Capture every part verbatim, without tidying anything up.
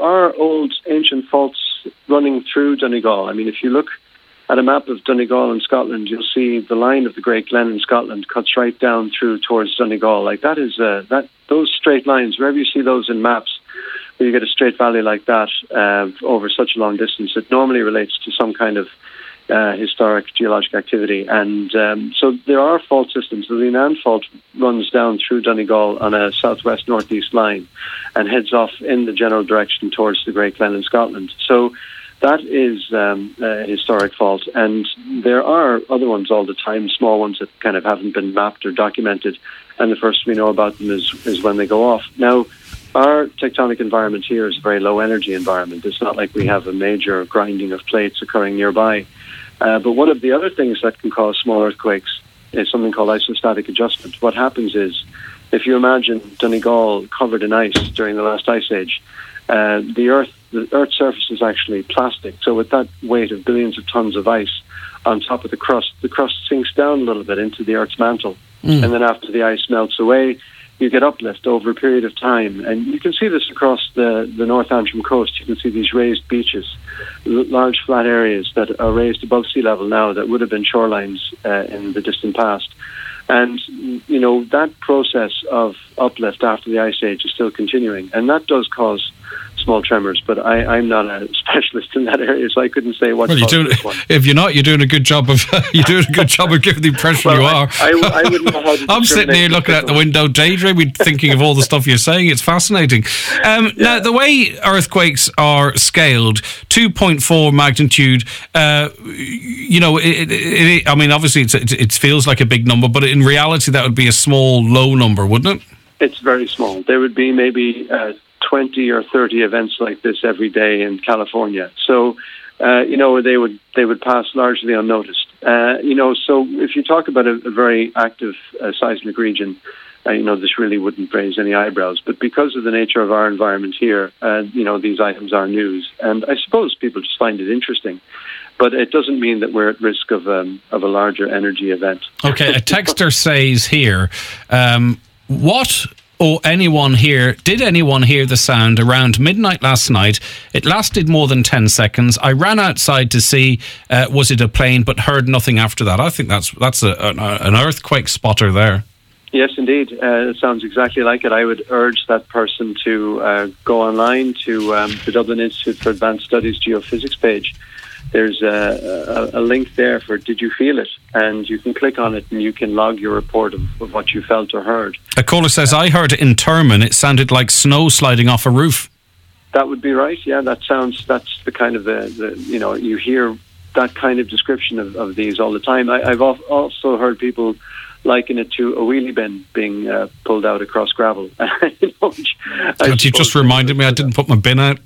are old, ancient faults running through Donegal. I mean, if you look at a map of Donegal in Scotland, you'll see the line of the Great Glen in Scotland cuts right down through towards Donegal. Like that is uh, that those straight lines. Wherever you see those in maps, where you get a straight valley like that uh, over such a long distance, it normally relates to some kind of uh, historic geologic activity. And um, so there are fault systems. The Leenane fault runs down through Donegal on a southwest-northeast line and heads off in the general direction towards the Great Glen in Scotland. So that is um, a historic fault, and there are other ones all the time, small ones that kind of haven't been mapped or documented, and the first we know about them is, is when they go off. Now, our tectonic environment here is a very low-energy environment. It's not like we have a major grinding of plates occurring nearby. Uh, but one of the other things that can cause small earthquakes is something called isostatic adjustment. What happens is, if you imagine Donegal covered in ice during the last ice age, uh, the Earth the Earth's surface is actually plastic. So with that weight of billions of tons of ice on top of the crust, the crust sinks down a little bit into the Earth's mantle. Mm. And then after the ice melts away, you get uplift over a period of time. And you can see this across the, the North Antrim coast. You can see these raised beaches, large flat areas that are raised above sea level now that would have been shorelines uh, in the distant past. And, you know, that process of uplift after the ice age is still continuing. And that does cause small tremors, but I, I'm not a specialist in that area, so I couldn't say what. Well, you do, if you're not, you're doing a good job of you're doing a good job of giving the impression well, you are. I, I, I wouldn't know how to I'm sitting here looking out the window, daydreaming, thinking of all the stuff you're saying. It's fascinating. Um, yeah. Now, the way earthquakes are scaled, two point four magnitude. Uh, you know, it, it, it, I mean, obviously, it's, it, it feels like a big number, but in reality, that would be a small, low number, wouldn't it? It's very small. There would be maybe Uh, twenty or thirty events like this every day in California. So, uh, you know, they would they would pass largely unnoticed. Uh, you know, so if you talk about a, a very active uh, seismic region, uh, you know, this really wouldn't raise any eyebrows. But because of the nature of our environment here, uh, you know, these items are news. And I suppose people just find it interesting. But it doesn't mean that we're at risk of um, of a larger energy event. Okay, a texter says here, um, what... or anyone here, did anyone hear the sound around midnight last night? It lasted more than ten seconds. I ran outside to see, uh, was it a plane, but heard nothing after that. I think that's that's a, a, an earthquake spotter there. Yes, indeed. Uh, it sounds exactly like it. I would urge that person to uh, go online to um, the Dublin Institute for Advanced Studies Geophysics page. There's a, a, a link there for Did You Feel It? And you can click on it and you can log your report of, of what you felt or heard. A caller says, I heard it in Termon. It sounded like snow sliding off a roof. That would be right. Yeah, that sounds, that's the kind of, the, the you know, you hear that kind of description of, of these all the time. I, I've also heard people liken it to a wheelie bin being uh, pulled out across gravel. you know, which God, you just reminded me I didn't put my bin out.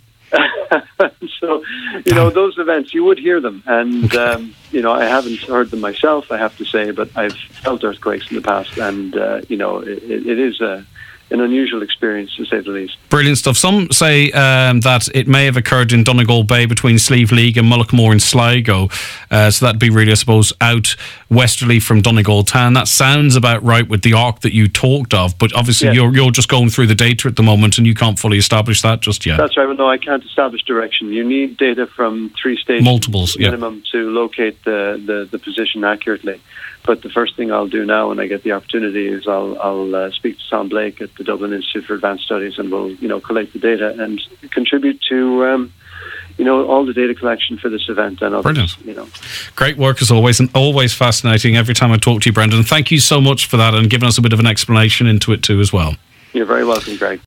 So, you know, those events, you would hear them. And, um, you know, I haven't heard them myself, I have to say, but I've felt earthquakes in the past. And, uh, you know, it, it is a, an unusual experience, to say the least. Brilliant stuff. Some say um, that it may have occurred in Donegal Bay between Slieve League and Mullaghmore in Sligo. Uh, so that'd be really, I suppose, out westerly from Donegal town. That sounds about right with the arc that you talked of, but obviously yes. you're you're just going through the data at the moment and you can't fully establish that just yet. That's right. Well, no, I can't establish direction. You need data from three stations multiples minimum yeah. to locate the, the, the position accurately. But the first thing I'll do now when I get the opportunity is I'll, I'll uh, speak to Tom Blake at the Dublin Institute for Advanced Studies, and we'll, you know, collect the data and contribute to, um, you know, all the data collection for this event and others. Brilliant. You know. Great work as always, and always fascinating every time I talk to you, Brendan. Thank you so much for that and giving us a bit of an explanation into it too as well. You're very welcome, Greg.